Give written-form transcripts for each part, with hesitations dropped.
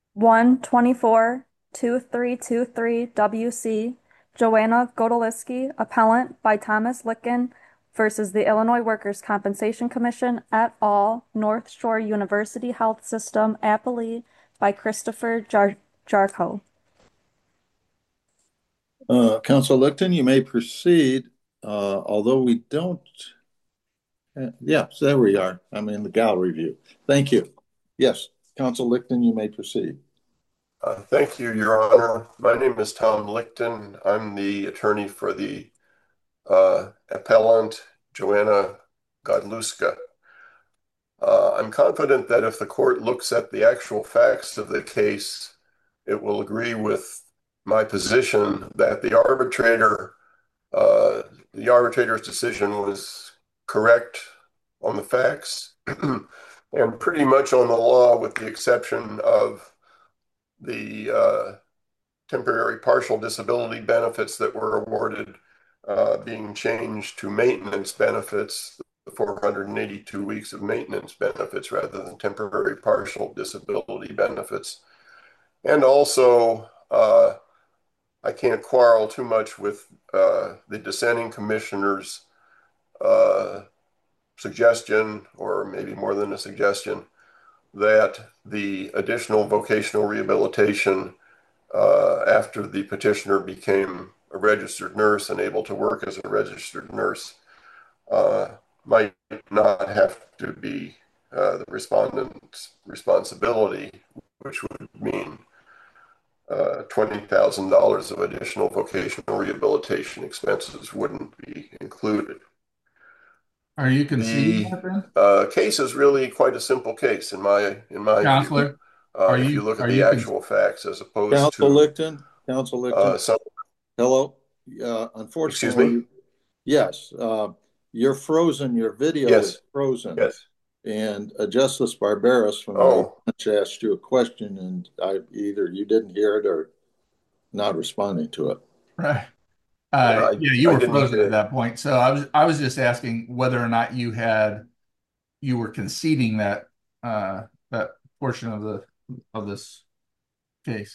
124-2323 Joanna Godeliski, appellant by Thomas Litkin versus the Illinois Workers' Compensation Commission et al., North Shore University Health System, appellee by Christopher Jarko. Council Licton, you may proceed, although we don't. Yeah, so there we are. I'm in the gallery view. Thank you. Yes, Council Licton, you may proceed. Thank you, Your Honor. My name is Tom Lichten. I'm the attorney for the appellant, Joanna Godluska. I'm confident that if the court looks at the actual facts of the case, it will agree with my position that the arbitrator's decision was correct on the facts and pretty much on the law, with the exception of the temporary partial disability benefits that were awarded being changed to maintenance benefits, the 482 weeks of maintenance benefits rather than temporary partial disability benefits. And also, I can't quarrel too much with the dissenting commissioner's suggestion, or maybe more than a suggestion, that the additional vocational rehabilitation after the petitioner became a registered nurse and able to work as a registered nurse might not have to be the respondent's responsibility, which would mean $20,000 of additional vocational rehabilitation expenses wouldn't be included. Are you conceding The that then? case is really quite a simple case in my view. Counselor, are If you you look at are the you con actual facts as opposed Council to Licton, Council Licton, some, hello. excuse me? Unfortunately, yes, you're frozen. Your video is Yes, frozen. yes. And Justice Barberos from the Oh, bench asked you a question, and either you didn't hear it or not responding to it. right? yeah, Yeah, you I were didn't frozen hear at it. that point. So I was just asking whether or not you were conceding that portion of this case.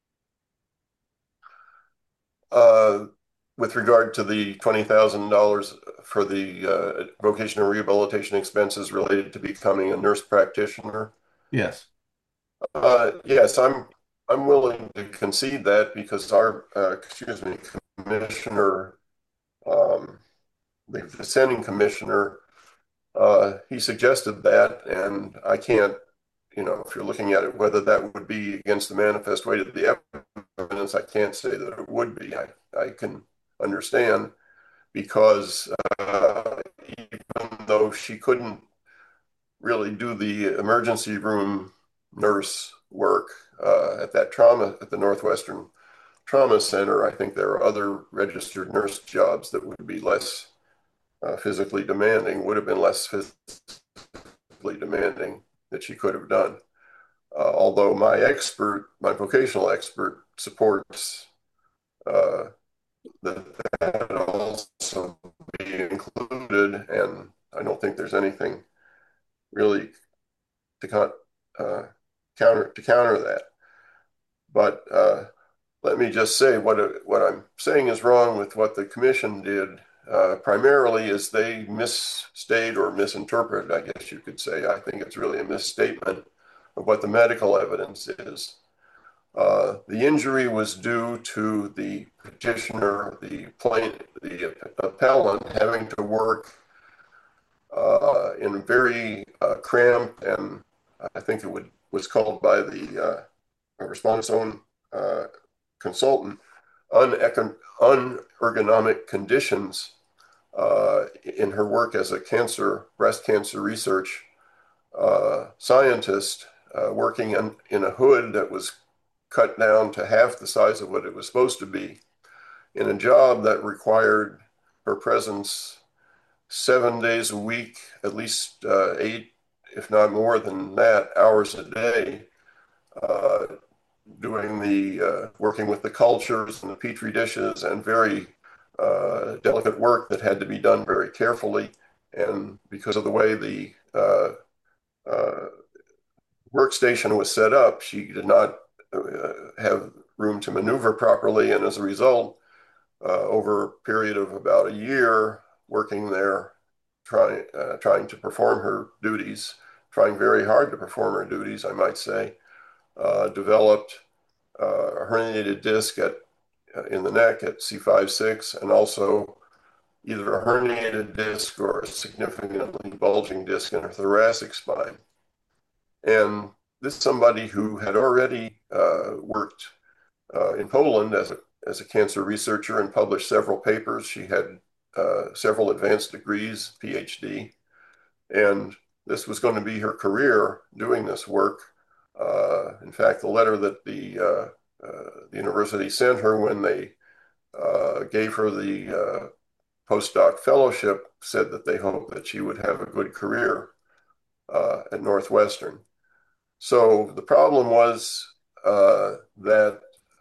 Uh, with regard to the $20,000 for the vocational rehabilitation expenses related to becoming a nurse practitioner, Yes. yes, I'm willing to concede that because our, excuse me, commissioner, um, the dissenting commissioner, he suggested that, and I can't, if you're looking at it, whether that would be against the manifest weight of the evidence, I can't say that it would be. I can understand because even though she couldn't really do the emergency room nurse work at the Northwestern Trauma Center, I think there are other registered nurse jobs that would be less physically demanding, would have been less physically demanding that she could have done. Although my vocational expert, supports uh, that that also be included, and I don't think there's anything really to uh, counter that. But let me just say what I'm saying is wrong with what the commission did. Primarily is they misstate or misinterpret, I guess you could say. I think it's really a misstatement of what the medical evidence is. The injury was due to the petitioner, the appellant, having to work in very cramped, and I think was called by the respondent's own uh, consultant, unergonomic conditions in her work as a breast cancer research scientist, working in a hood that was cut down to half the size of what it was supposed to be, in a job that required her presence 7 days a week, at least 8, if not more than that, hours a day, uh, doing the working with the cultures and the petri dishes, and very delicate work that had to be done very carefully. And because of the way the uh, workstation was set up, she did not have room to maneuver properly. And as a result, over a period of about a year working there, trying to perform her duties, trying very hard to perform her duties, I might say, developed a herniated disc in the neck at C5-6, and also either a herniated disc or a significantly bulging disc in her thoracic spine. And this is somebody who had already worked in Poland as a cancer researcher and published several papers. She had several advanced degrees, PhD, and this was going to be her career doing this work. In fact, the letter that the university sent her when they gave her the postdoc fellowship said that they hoped that she would have a good career at Northwestern. So the problem was that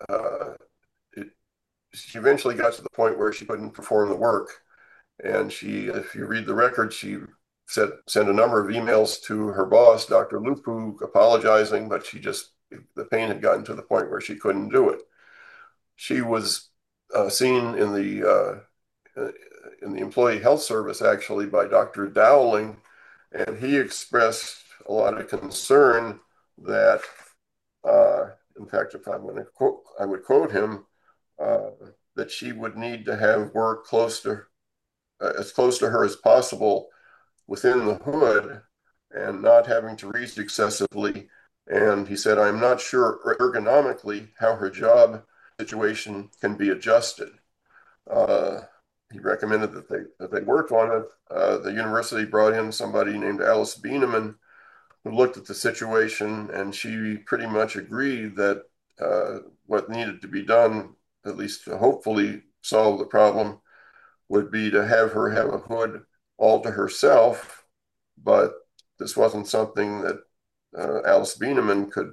she eventually got to the point where she couldn't perform the work. And if you read the record, she sent a number of emails to her boss, Dr. Lupu, apologizing, but the pain had gotten to the point where she couldn't do it. She was seen in the employee health service actually by Dr. Dowling, and he expressed a lot of concern that, in fact, if I'm going to quote, I would quote him, that she would need to have work as close to her as possible within the hood and not having to reach excessively. And he said, I'm not sure ergonomically how her job situation can be adjusted. He recommended that they work on it. The university brought in somebody named Alice Bieneman, who looked at the situation, and she pretty much agreed that what needed to be done, at least to hopefully solve the problem, would be to have her have a hood all to herself. But this wasn't something that Alice Bieneman could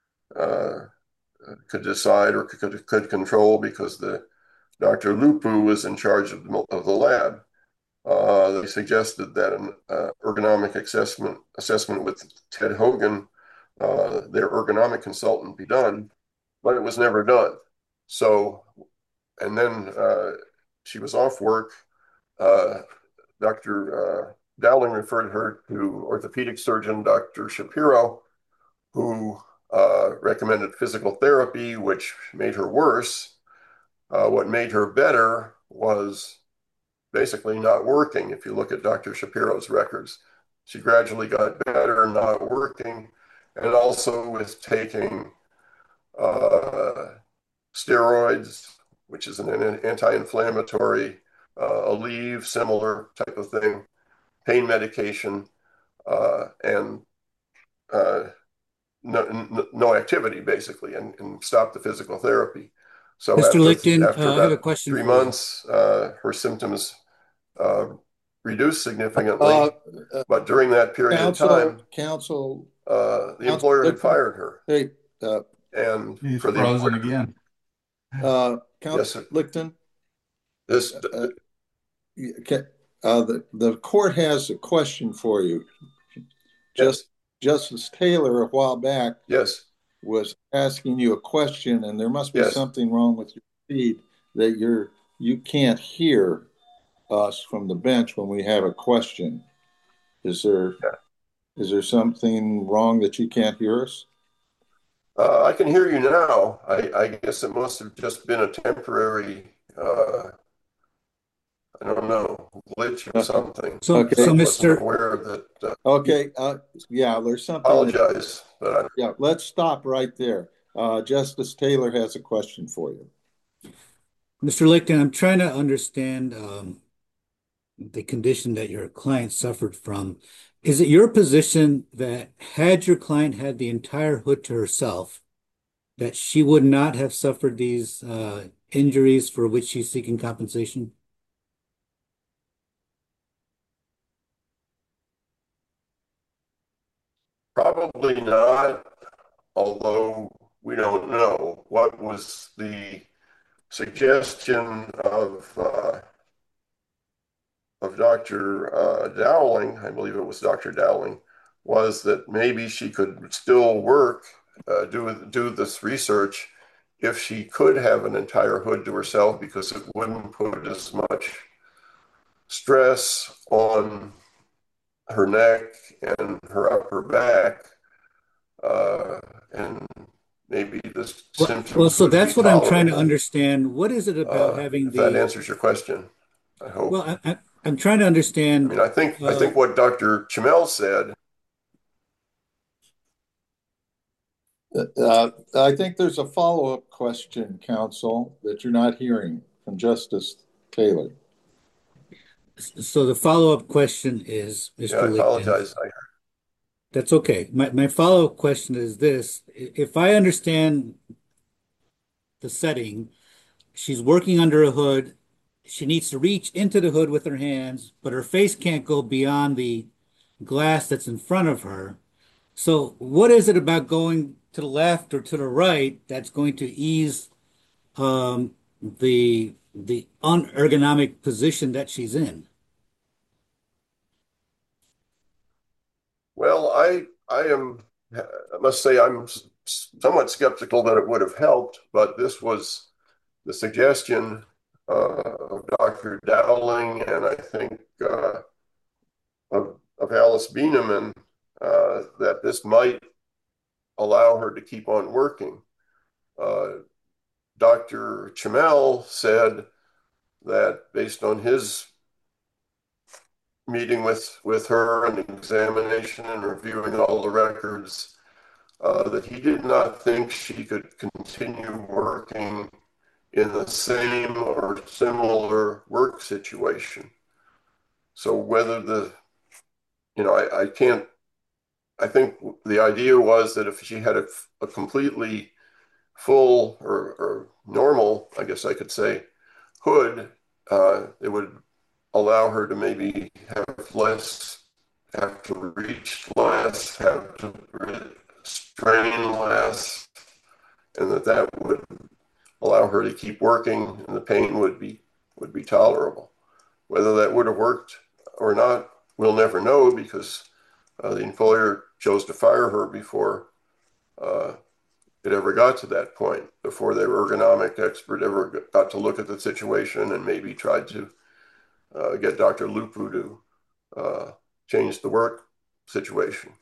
decide or could control, because the Dr. Lupu was in charge of the lab. They suggested that an ergonomic assessment with Ted Hogan, their ergonomic consultant, be done, but it was never done. So, and then she was off work. Dr. Dowling referred her to orthopedic surgeon Dr. Shapiro, who recommended physical therapy, which made her worse. What made her better was basically not working. If you look at Dr. Shapiro's records, she gradually got better not working, and also with taking steroids, which is an anti-inflammatory, Aleve, similar type of thing, pain medication, and no activity, basically, and stop the physical therapy. So Mr. Licton, after I have a about question 3 months, her symptoms reduced significantly. But during that period of time, the employer had fired her. Hey, And He's for the frozen employer, again. Council Licton, this the court has a question for you. yes, Justice Taylor, a while back, yes, was asking you a question, and there must be yes. something wrong with your feed that you can't hear us from the bench when we have a question. Is there something wrong that you can't hear us? I can hear you now. I guess it must have just been a temporary, I don't know, glitch or something. So, Okay. so I wasn't Mr. aware of that. Okay. Yeah, there's something. Apologize, but Yeah, let's stop right there. Justice Taylor has a question for you. Mr. Licton, I'm trying to understand the condition that your client suffered from. Is it your position that had your client had the entire hood to herself, that she would not have suffered these injuries for which she's seeking compensation? probably not, although we don't know. What was the suggestion of Dr. Dowling, I believe it was Dr. Dowling, was that maybe she could still work do this research if she could have an entire hood to herself because it wouldn't put as much stress on her neck and her upper back, and maybe the Well, symptoms so would be that's what I'm trying to tolerable. understand. What is it about having If that the, answers your question, I hope. well, I'm trying to I understand, mean, I uh, think what Dr. Chamel said. I think there's a follow-up question, counsel, that you're not hearing from Justice Taylor. so the follow-up question is, Yeah, I Mr. Licton, apologize. that's okay. My follow-up question is this. If I understand the setting, she's working under a hood. She needs to reach into the hood with her hands, but her face can't go beyond the glass that's in front of her. So, what is it about going to the left or to the right that's going to ease the unergonomic position that she's in? Well, I must say I'm somewhat skeptical that it would have helped, but this was the suggestion of Dr. Dowling and I think of Alice Bieneman, that this might allow her to keep on working. Uh, Dr. Chamel said that based on his meeting with her and examination and reviewing all the records, that he did not think she could continue working in the same or similar work situation. So whether I can't, I think the idea was that if she had a completely full or normal, I guess I could say, hood, it would allow her to maybe have less, have to reach less, have to strain less, and that would allow her to keep working, and the pain would be tolerable. Whether that would have worked or not, we'll never know because the employer chose to fire her before uh, it ever got to that point, before their ergonomic expert ever got to look at the situation and maybe tried to get Dr. Lupu to change the work situation.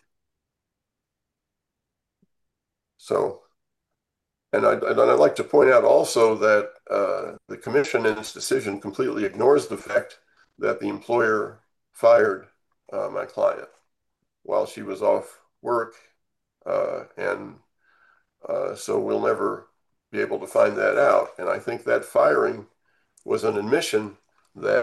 So, and I'd like to point out also that the commission in its decision completely ignores the fact that the employer fired my client while she was off work, and so we'll never be able to find that out. And I think that firing was an admission that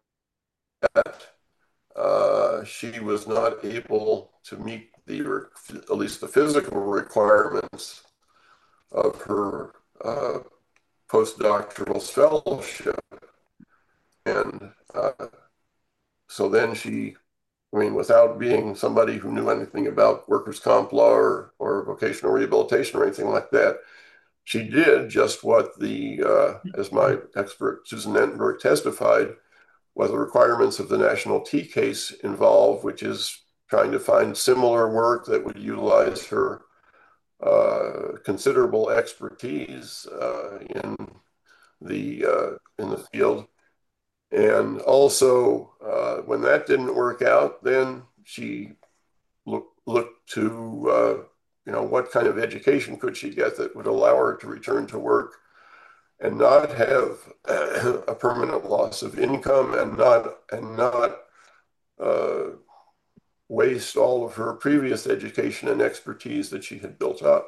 she was not able to meet at least the physical requirements of her postdoctoral fellowship. And so then I mean, without being somebody who knew anything about workers' comp law or vocational rehabilitation or anything like that, she did just what as my expert Susan Entenberg testified, what the requirements of the national T case involve, which is trying to find similar work that would utilize her considerable expertise in the field. And also, when that didn't work out, then she looked to what kind of education could she get that would allow her to return to work and not have a permanent loss of income and not waste all of her previous education and expertise that she had built up.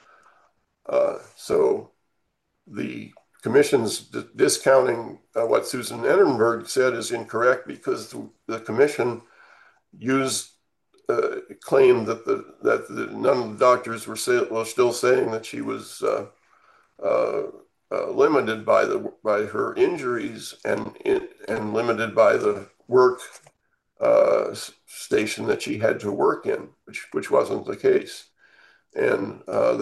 So the commission's discounting what Susan Entenberg said is incorrect because the commission claimed that none of the doctors were still saying that she was limited by her injuries and limited by the work station that she had to work in, which wasn't the case. And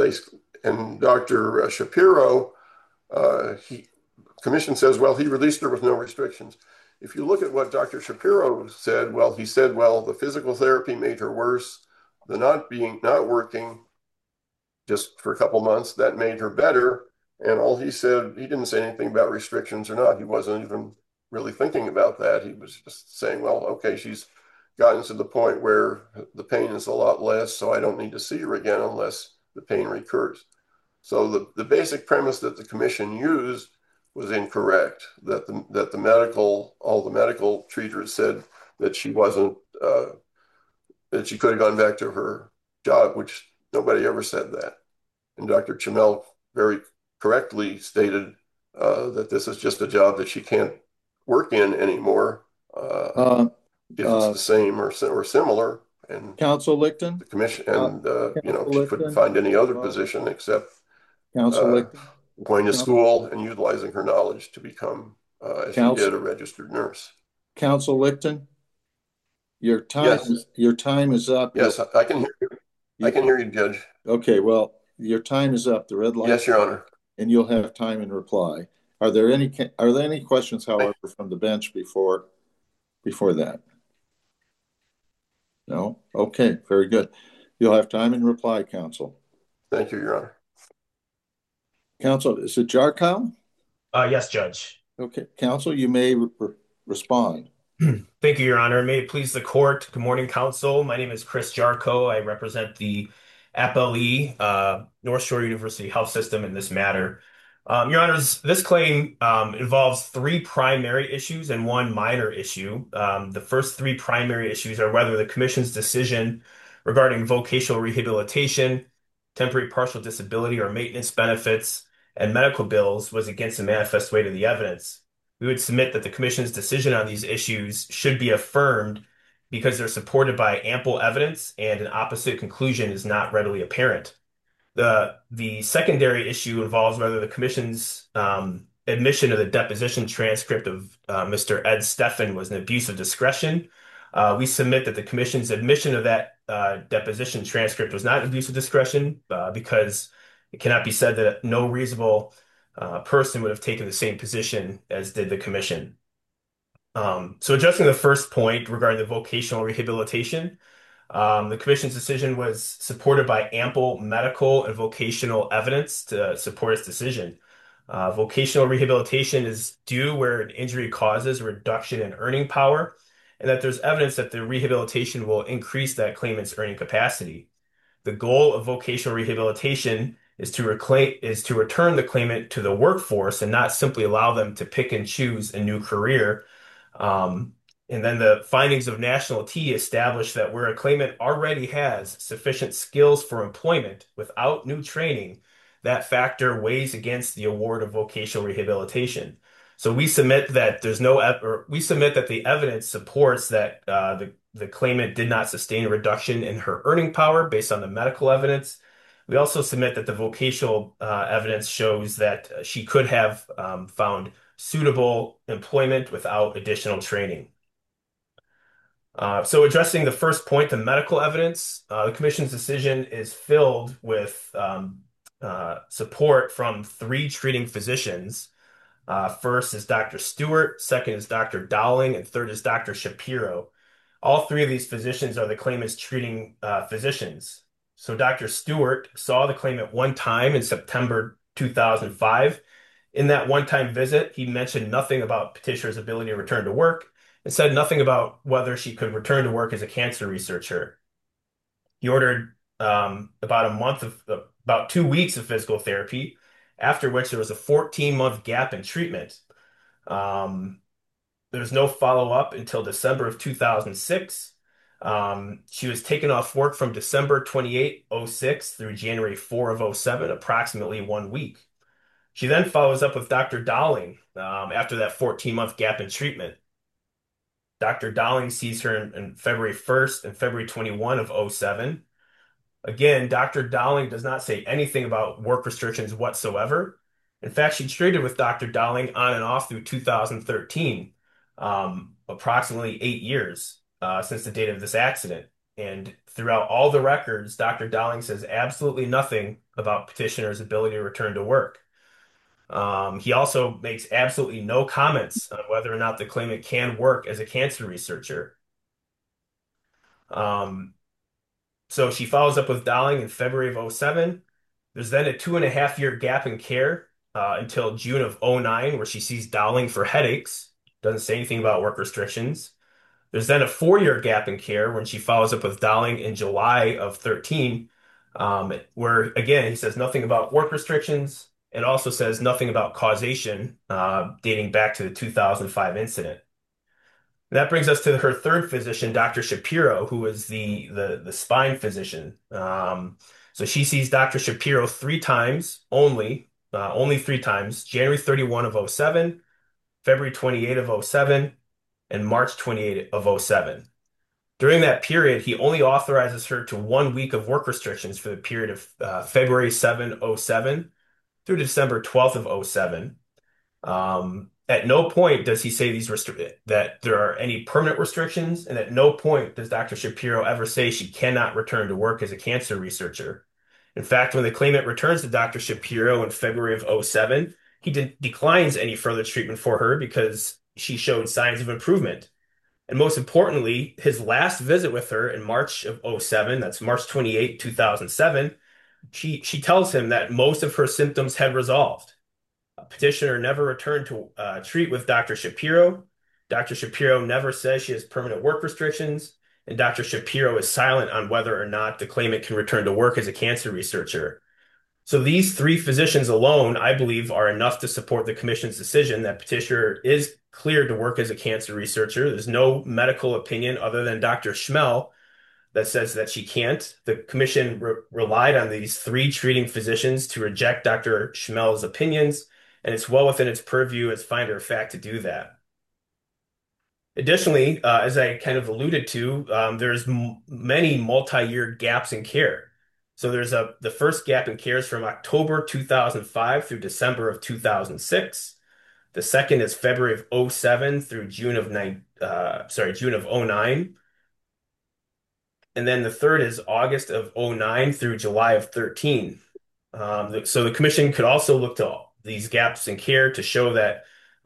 Dr. Shapiro, commission says, well, he released her with no restrictions. If you look at what Dr. Shapiro said, he said, the physical therapy made her worse. The not working just for a couple months. That made her better. And all he said, he didn't say anything about restrictions or not. He wasn't even really thinking about that. He was just saying, well, okay, she's gotten to the point where the pain is a lot less, so I don't need to see her again unless the pain recurs. So the basic premise that the commission used was incorrect. All the medical treaters said that she wasn't that she could have gone back to her job, which nobody ever said that. And Dr. Chamel very correctly stated that this is just a job that she can't work in anymore Uh, if it's uh, the same or similar. And Council Licton, the commission, uh, and Council she couldn't Licton, find any other uh, position except Council uh, Licton, going to Council, school and utilizing her knowledge to become, as she did, Council, a registered nurse. Council Licton, Yes, your time is up. yes, I can hear you. I You, can hear you, Judge. okay, well, your time is up. The red light, Yes, Your Honor. and you'll have time in reply. Are there any questions, however, from the bench before that? No? Okay, very good. You'll have time in reply, Council. Thank you, Your Honor. Council, is it Jarkow? Yes, Judge. Okay, Council, you may respond. Thank you, Your Honor. May it please the court. Good morning, counsel. My name is Chris Jarko. I represent the APLE, North Shore University Health System in this matter. Your Honors, this claim involves three primary issues and one minor issue. The first three primary issues are whether the Commission's decision regarding vocational rehabilitation, temporary partial disability or maintenance benefits, and medical bills was against the manifest weight of the evidence. We would submit that the Commission's decision on these issues should be affirmed because they're supported by ample evidence and an opposite conclusion is not readily apparent. The secondary issue involves whether the Commission's admission of the deposition transcript of Mr. Ed Steffen was an abuse of discretion. We submit that the Commission's admission of that deposition transcript was not an abuse of discretion because it cannot be said that no reasonable person would have taken the same position as did the Commission. So addressing the first point regarding the vocational rehabilitation, the Commission's decision was supported by ample medical and vocational evidence to support its decision. Vocational rehabilitation is due where an injury causes a reduction in earning power, and that there's evidence that the rehabilitation will increase that claimant's earning capacity. The goal of vocational rehabilitation is to return the claimant to the workforce and not simply allow them to pick and choose a new career. Um, and then the findings of National T establish that where a claimant already has sufficient skills for employment without new training, that factor weighs against the award of vocational rehabilitation. So we submit that we submit that the evidence supports that the claimant did not sustain a reduction in her earning power based on the medical evidence. We also submit that the vocational evidence shows that she could have found suitable employment without additional training. So addressing the first point, the medical evidence, the Commission's decision is filled with support from three treating physicians. First is Dr. Stewart, second is Dr. Dowling, and third is Dr. Shapiro. All three of these physicians are the claimant's treating physicians. So Dr. Stewart saw the claimant one time in September 2005. In that one-time visit, he mentioned nothing about petitioner's ability to return to work and said nothing about whether she could return to work as a cancer researcher. He ordered about 2 weeks of physical therapy, after which there was a 14-month gap in treatment. Um, there was no follow-up until December of 2006. She was taken off work from December 28, 06 through January 4 of 07, approximately 1 week. She then follows up with Dr. Dowling after that 14-month gap in treatment. Dr. Dowling sees her in February 1st and February 21 of 07. Again, Dr. Dowling does not say anything about work restrictions whatsoever. In fact, she treated with Dr. Dowling on and off through 2013, approximately 8 years since the date of this accident. And throughout all the records, Dr. Dowling says absolutely nothing about petitioner's ability to return to work. He also makes absolutely no comments on whether or not the claimant can work as a cancer researcher. Um, so she follows up with Dowling in February of 07. There's then a 2.5 year gap in care until June of '09, where she sees Dowling for headaches. Doesn't say anything about work restrictions. There's then a 4 year gap in care when she follows up with Dowling in July of '13, where again he says nothing about work restrictions and also says nothing about causation, dating back to the 2005 incident. That brings us to her third physician, Dr. Shapiro, who is the spine physician. So she sees Dr. Shapiro three times only three times: January 31 of '07, February 28 of '07, and March 28 of '07. During that period, he only authorizes her to 1 week of work restrictions for the period of February 7, '07 through December 12th of '07. At no point does he say that there are any permanent restrictions, and at no point does Dr. Shapiro ever say she cannot return to work as a cancer researcher. In fact, when the claimant returns to Dr. Shapiro in February of '07, he declines any further treatment for her because she showed signs of improvement. And most importantly, his last visit with her in March of '07, that's March 28, 2007, she tells him that most of her symptoms had resolved. Petitioner never returned to treat with Dr. Shapiro. Dr. Shapiro never says she has permanent work restrictions, and Dr. Shapiro is silent on whether or not the claimant can return to work as a cancer researcher. So these three physicians alone, I believe, are enough to support the commission's decision that petitioner is cleared to work as a cancer researcher. There's no medical opinion other than Dr. Schmel that says that she can't. The commission relied on these three treating physicians to reject Dr. Schmel's opinions, and it's well within its purview as finder of fact to do that. Additionally, as I kind of alluded to, there's many multi-year gaps in care. So the first gap in care is from October 2005 through December of 2006. The second is February of '07 through June of '09. And then the third is August of '09 through July of '13. So the commission could also look to these gaps in care to show that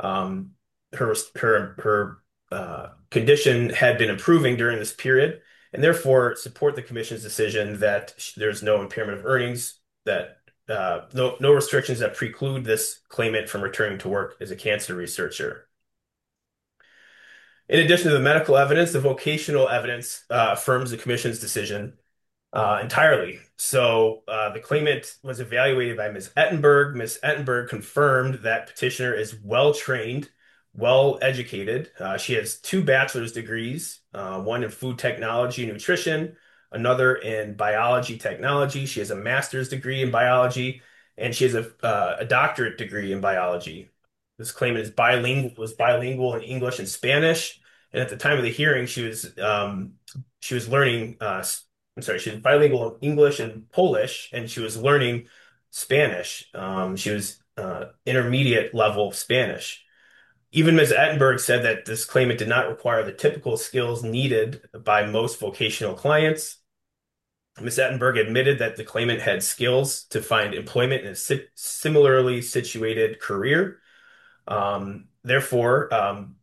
her condition had been improving during this period, and therefore support the commission's decision that there's no impairment of earnings, that no restrictions that preclude this claimant from returning to work as a cancer researcher. In addition to the medical evidence, the vocational evidence affirms the commission's decision entirely. So the claimant was evaluated by Ms. Ettenberg. Ms. Ettenberg confirmed that petitioner is well trained, well educated. She has two bachelor's degrees, one in food technology and nutrition, another in biology technology. She has a master's degree in biology, and she has a doctorate degree in biology. This claimant was bilingual in English and Spanish, and at the time of the hearing, she was learning. She was bilingual in English and Polish, and she was learning Spanish. She was intermediate level Spanish. Even Ms. Ettenberg said that this claimant did not require the typical skills needed by most vocational clients. Ms. Ettenberg admitted that the claimant had skills to find employment in a similarly situated career. Therefore,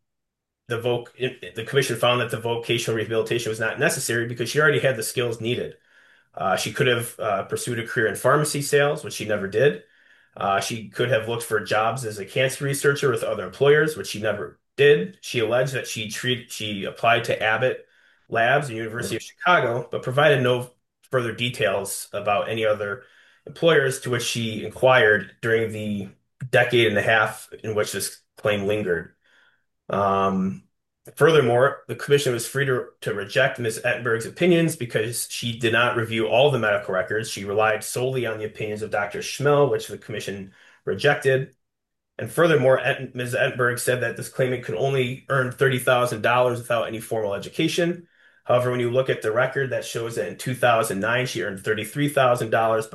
the commission found that the vocational rehabilitation was not necessary because she already had the skills needed. She could have pursued a career in pharmacy sales, which she never did. She could have looked for jobs as a cancer researcher with other employers, which she never did. She alleged that she applied to Abbott Labs and University of Chicago, but provided no further details about any other employers to which she inquired during the decade and a half in which this claim lingered. Furthermore, the commission was free to reject Ms. Ettenberg's opinions because she did not review all the medical records. She relied solely on the opinions of Dr. Schmel, which the commission rejected. And furthermore, Ms. Ettenberg said that this claimant could only earn $30,000 without any formal education. However, when you look at the record, that shows that in 2009, she earned $33,000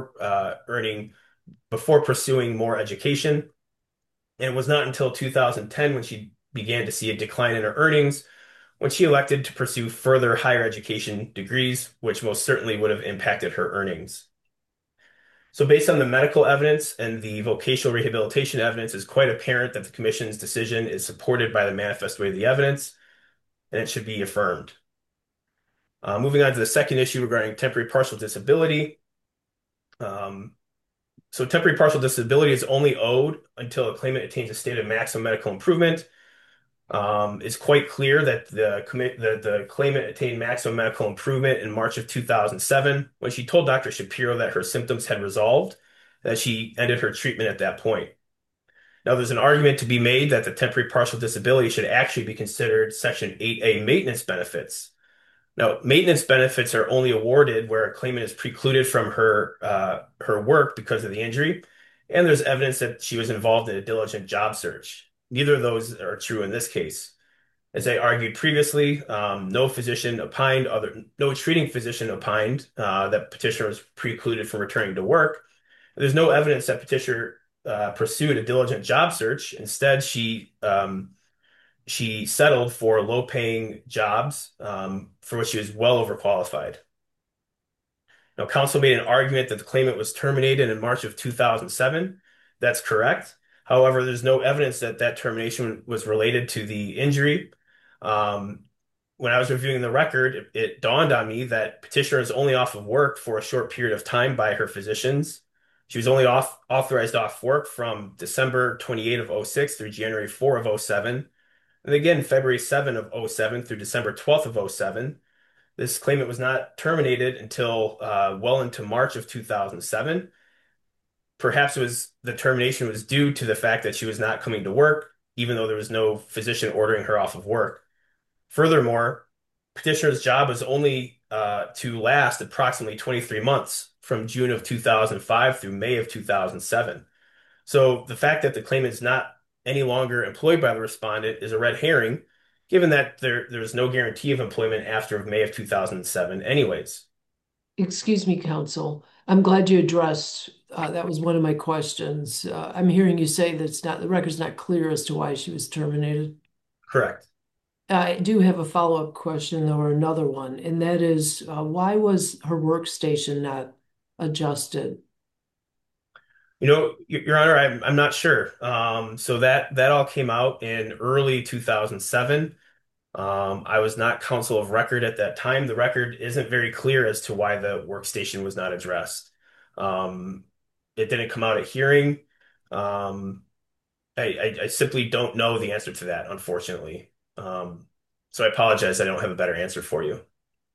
before pursuing more education. And it was not until 2010 when she began to see a decline in her earnings when she elected to pursue further higher education degrees, which most certainly would have impacted her earnings. So based on the medical evidence and the vocational rehabilitation evidence, it's quite apparent that the commission's decision is supported by the manifest way of the evidence, and it should be affirmed. Moving on to the second issue regarding temporary partial disability. So temporary partial disability is only owed until a claimant attains a state of maximum medical improvement. It's quite clear that the claimant attained maximum medical improvement in March of 2007 when she told Dr. Shapiro that her symptoms had resolved, that she ended her treatment at that point. Now, there's an argument to be made that the temporary partial disability should actually be considered Section 8A maintenance benefits. Now, maintenance benefits are only awarded where a claimant is precluded from her work because of the injury, and there's evidence that she was involved in a diligent job search. Neither of those are true in this case. As I argued previously, no treating physician opined that petitioner was precluded from returning to work. There's no evidence that petitioner pursued a diligent job search. Instead, she settled for low-paying jobs for which she was well overqualified. Now, counsel made an argument that the claimant was terminated in March of 2007. That's correct. However, there's no evidence that that termination was related to the injury. Um, when I was reviewing the record, it dawned on me that petitioner is only off of work for a short period of time by her physicians. She was only authorized off work from December 28 of '06 through January 4 of '07. And again, February 7 of '07 through December 12th of '07. This claimant was not terminated until well into March of 2007. Perhaps the termination was due to the fact that she was not coming to work, even though there was no physician ordering her off of work. Furthermore, petitioner's job was only to last approximately 23 months from June of 2005 through May of 2007. So the fact that the claimant is not any longer employed by the respondent is a red herring, given that there's no guarantee of employment after May of 2007 anyways. Excuse me, counsel. I'm glad you addressed, that was one of my questions. I'm hearing you say that the record's not clear as to why she was terminated. Correct. I do have a follow-up question, though, or another one, and that is, why was her workstation not adjusted? Your Honor, I'm not sure. So that all came out in early 2007. I was not counsel of record at that time. The record isn't very clear as to why the workstation was not addressed. Um, it didn't come out at hearing. Um, I simply don't know the answer to that, unfortunately. So I apologize. I don't have a better answer for you.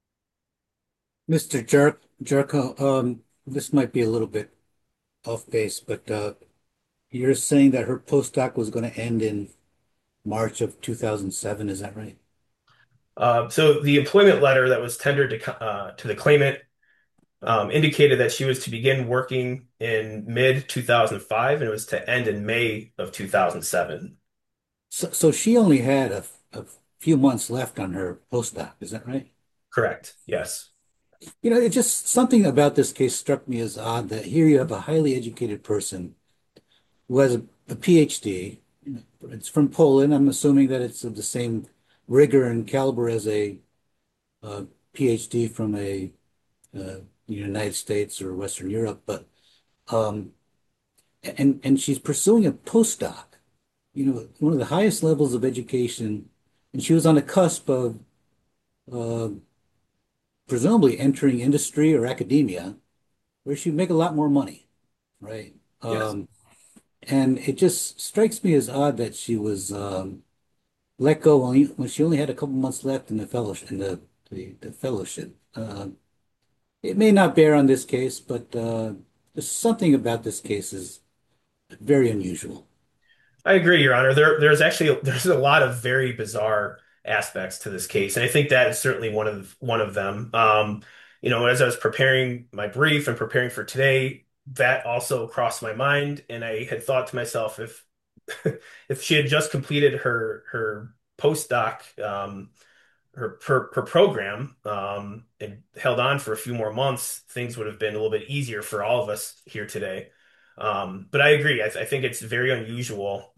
Mr. Jarko, this might be a little bit off base, but you're saying that her postdoc was going to end in March of 2007, is that right? So the employment letter that was tendered to the claimant indicated that she was to begin working in mid 2005 and it was to end in May of 2007. So she only had a few months left on her postdoc, is that right? Correct. Yes. It just something about this case struck me as odd that here you have a highly educated person who has a PhD. It's from Poland. I'm assuming that it's of the same rigor and caliber as a PhD from uh, the United States or Western Europe, but um, and she's pursuing a postdoc, one of the highest levels of education, and she was on the cusp of uh, presumably entering industry or academia, where she'd make a lot more money, right? Yes. And it just strikes me as odd that she was let go when she only had a couple months left in the fellowship, the fellowship. It may not bear on this case, but there's something about this case is very unusual. I agree, Your Honor. There's a lot of very bizarre aspects to this case, and I think that is certainly one of them. As I was preparing my brief and preparing for today, that also crossed my mind, and I had thought to myself, if she had just completed her postdoc, her program, and held on for a few more months, things would have been a little bit easier for all of us here today. But I agree. I think it's very unusual.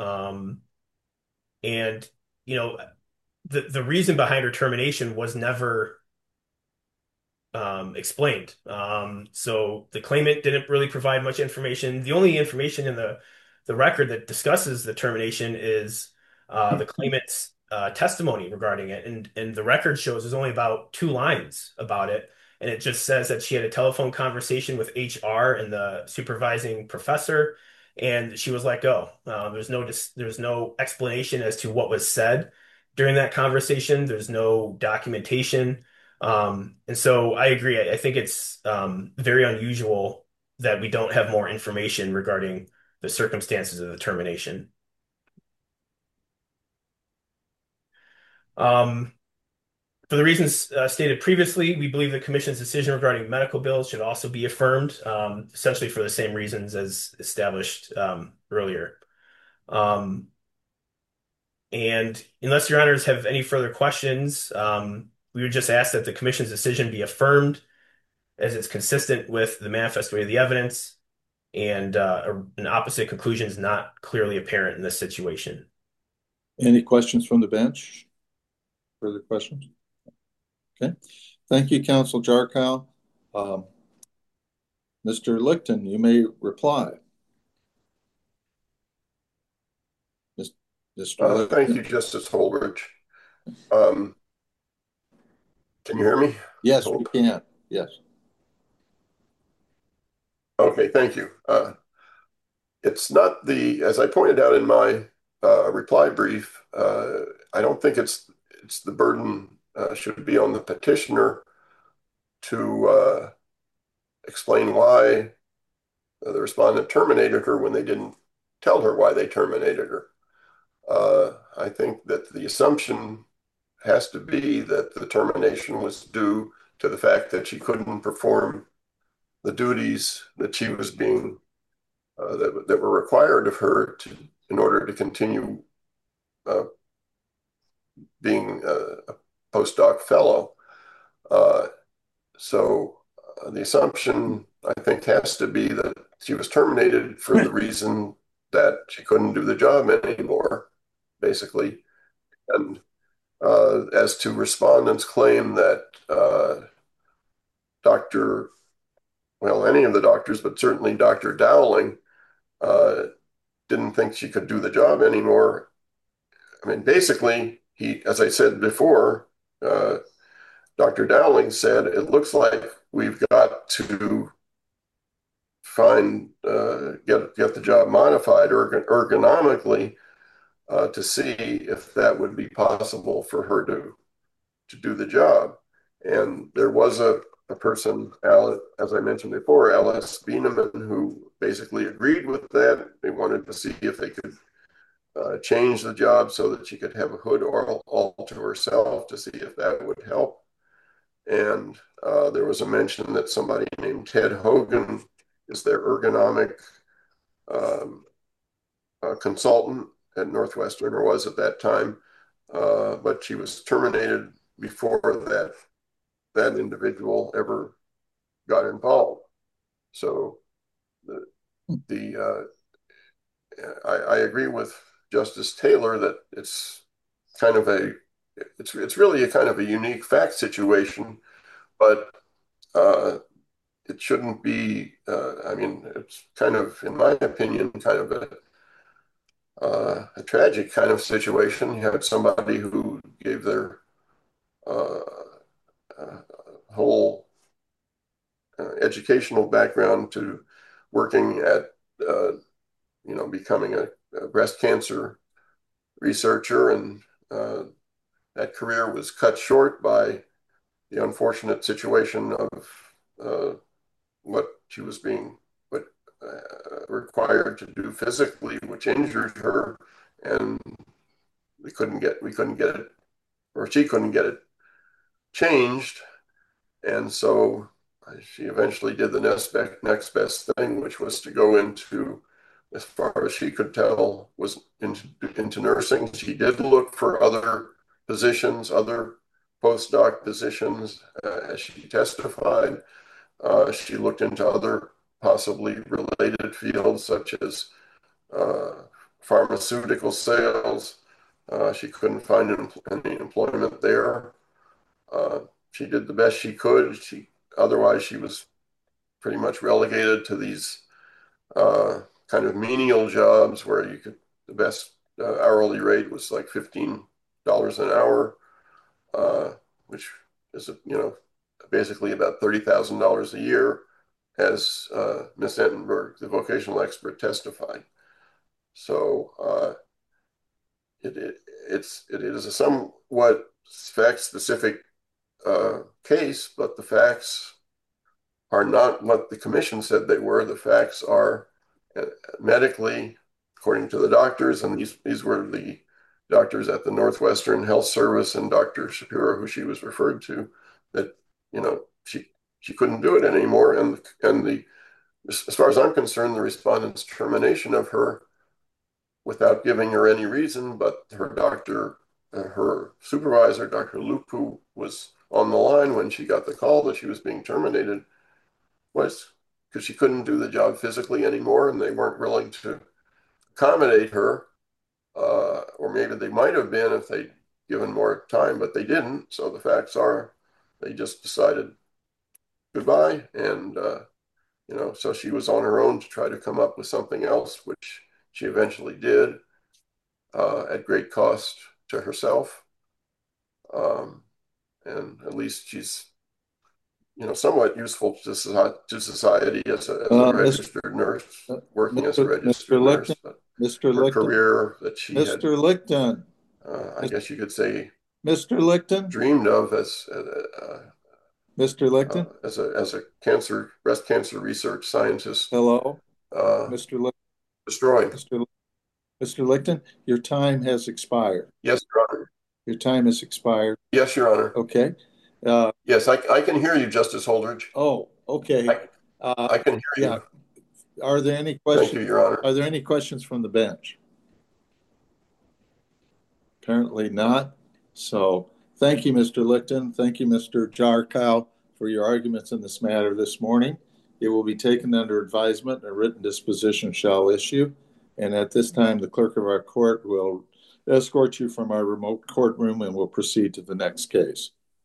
And you know, the reason behind her termination was never explained. So the claimant didn't really provide much information. The only information in the record that discusses the termination is the claimant's testimony regarding it, and the record shows there's only about two lines about it. and it just says that she had a telephone conversation with HR and the supervising professor, and she was let go. There's no explanation as to what was said during that conversation. There's no documentation. And so I agree. I think it's very unusual that we don't have more information regarding the circumstances of the termination. Um, For the reasons stated previously, we believe the Commission's decision regarding medical bills should also be affirmed, essentially for the same reasons as established earlier. Um, and unless Your Honors have any further questions, we would just ask that the Commission's decision be affirmed as it's consistent with the manifest way of the evidence, and an opposite conclusion is not clearly apparent in this situation. Any questions from the bench? Further questions? Okay. Thank you, Counsel Jarkow. Mr. Licton, you may reply. Mr. Thank you, Justice Holdridge. Can you hear me? Yes, we can. Yes. Okay, thank you. It's not as I pointed out in my reply brief, I don't think it's the burden should be on the petitioner to explain why the respondent terminated her when they didn't tell her why they terminated her. I think that the assumption has to be that the termination was due to the fact that she couldn't perform the duties that she was being that were required of her in order to continue being a postdoc fellow. So the assumption, I think, has to be that she was terminated for the reason that she couldn't do the job anymore, basically. And as to respondents' claim that any of the doctors, but certainly Dr. Dowling, didn't think she could do the job anymore. I mean, basically, as I said before, Dr. Dowling said, it looks like we've got to get the job modified ergonomically to see if that would be possible for her to do the job. And there was a person, as I mentioned before, Alice Bieneman, who basically agreed with that. They wanted to see if they could change the job so that she could have a hood all to herself to see if that would help. And there was a mention that somebody named Ted Hogan is their ergonomic consultant at Northwestern, or was at that time, but she was terminated before that individual ever got involved. So I agree with Justice Taylor that it's really a kind of a unique fact situation, but it shouldn't be. I mean, it's kind of, in my opinion, kind of a tragic kind of situation. You had somebody who gave their whole educational background to working at, becoming a breast cancer researcher, and that career was cut short by the unfortunate situation of what she was being required to do physically, which injured her, and we couldn't get it, or she couldn't get it changed, and so she eventually did the next best thing, which was to go into, as far as she could tell, was into nursing. She did look for other positions, other postdoc positions, as she testified. She looked into other possibly related fields, such as pharmaceutical sales. She couldn't find any employment there. She did the best she could. Otherwise, she was pretty much relegated to these kind of menial jobs where the best hourly rate was like $15 an hour, which is, basically about $30,000 a year, as Ms. Entenberg, the vocational expert, testified. So it is a somewhat fact-specific case, but the facts are not what the commission said they were. The facts are medically, according to the doctors, and these were the doctors at the Northwestern Health Service and Dr. Shapiro, who she was referred to, that she couldn't do it anymore. And as far as I'm concerned, the respondent's termination of her without giving her any reason, but her doctor, her supervisor, Dr. Luke, who was on the line when she got the call that she was being terminated, was because she couldn't do the job physically anymore, and they weren't willing to accommodate her, or maybe they might have been if they'd given more time, but they didn't. So the facts are they just decided goodbye, and so she was on her own to try to come up with something else, which she eventually did, at great cost to herself. And at least she's somewhat useful to society as a registered nurse, working as a registered nurse. But Mr. her Licton, career that she had, Mr. Licton, I guess you could say, Mr. Licton, dreamed of as Mr. Licton. as a breast cancer research scientist, Hello, Mr. Licton. destroyed. Mr. Licton, your time has expired. Yes, Your Honor. Your time has expired. Yes, Your Honor. Okay. Yes, I can hear you, Justice Holdridge. Oh, okay. I can hear you. Yeah. Are there any questions? Thank you, Your Honor. Are there any questions from the bench? Apparently not. So thank you, Mr. Licton. Thank you, Mr. Jarkow, for your arguments in this matter this morning. It will be taken under advisement and a written disposition shall issue. And at this time, the clerk of our court will escort you from our remote courtroom and we'll proceed to the next case.